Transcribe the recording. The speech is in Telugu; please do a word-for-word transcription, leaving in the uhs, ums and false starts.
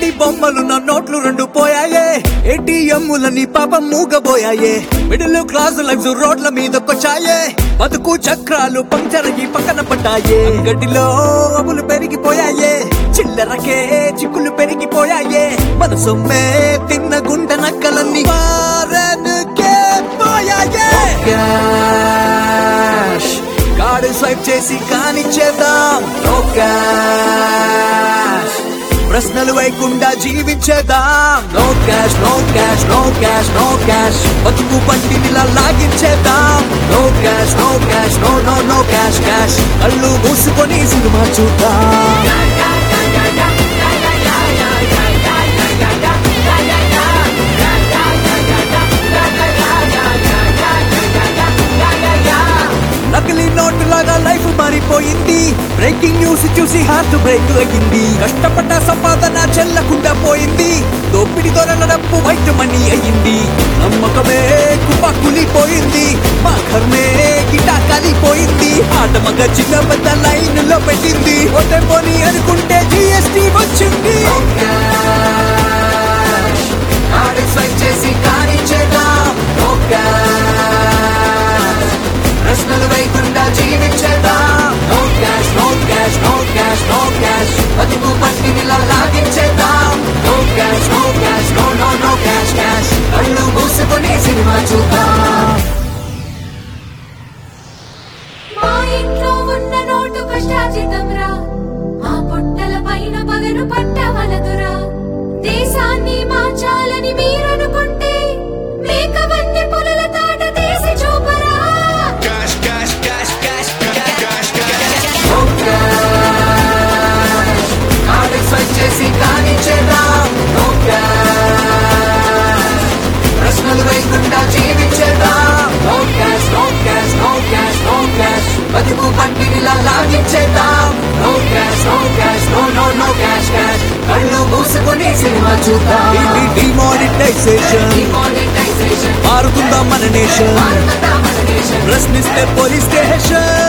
బొమ్మలు నా నోట్లు రెండు పోయాయే ఏటీఎంలని పాపం మూగబోయాయే మిడిల్ క్లాస్ లగ్స్ రోడ్ల మీదకొచ్చాయే బతుకు చక్రాలు పంక్చరగి పక్కన పడ్డాయే గడ్డిలో అబులు పెరిగిపోయాయే చిల్లరకే చిక్కులు పెరిగిపోయాయే మన సొమ్మే తిన్న గుండె నక్కలన్నీ మారనుకే పోయాయే క్యాష్ కార్డు స్వైప్ చేసి కానిచ్చేద్దాం నో క్యాష్ ప్రశ్నలు వేయకుండా జీవించేద్దాం no cash no cash no cash no cash బతుకు బండినిలా లాగించేద్దాం no cash no cash no no no cash cash కళ్ళు మూసుకొని సినిమా చూద్దాం నకిలీ నోటు లాగా లైఫ్ మారిపోయింది బ్రేకింగ్ న్యూస్ చూసి హార్ట్ బ్రేక్ అయ్యింది కష్టపడ్డ సంపాదన చెల్లకుండా పోయింది దోపిడి దొరల డబ్బు వైట్ మనీ అయ్యింది నమ్మకమే కుప్ప కులిపోయింది మా ఘర్మే గిటా కాలిపోయింది ఆట మగ చిన్న పెద్ద లైన్ లో పెట్టింది ఒటే పోని అనుకుంటే జిఎస్టీ వచ్చింది చేసి కానిచ్చేద్దాం ప్రశ్నలు వేయకుండా జీవించేద్దాం no cash no cash no cash no cash బతుకు పట్టినిలా లాగించేద్దాం no cash no cash no no no cash cash కళ్ళు మూసుకొని సినిమా చూద్దాం మా ఇంట్లో ఉన్న నోటు కష్టాజితంరా మా పొట్టల పైన పగను పట్టవలదురా దేశాన్ని మార్చాలని మీరనుకుంటే మేక వందె పొలల తాట తీసి చూపరా చేసి కానిచ్చేద్దాం నో క్యాష్ ప్రశ్నలు వేయకుండా జీవించేద్దాం no cash no cash no cash no cash బతుకు పట్టినిలా లాగించేద్దాం no cash no cash no no no cash cash కళ్ళు మూసుకొని సినిమా చూద్దాం ఇది డిమానిటైజేషన్ మారుతుందా మన నేషన్ ప్రశ్నిస్తే పోలీస్ స్టేషన్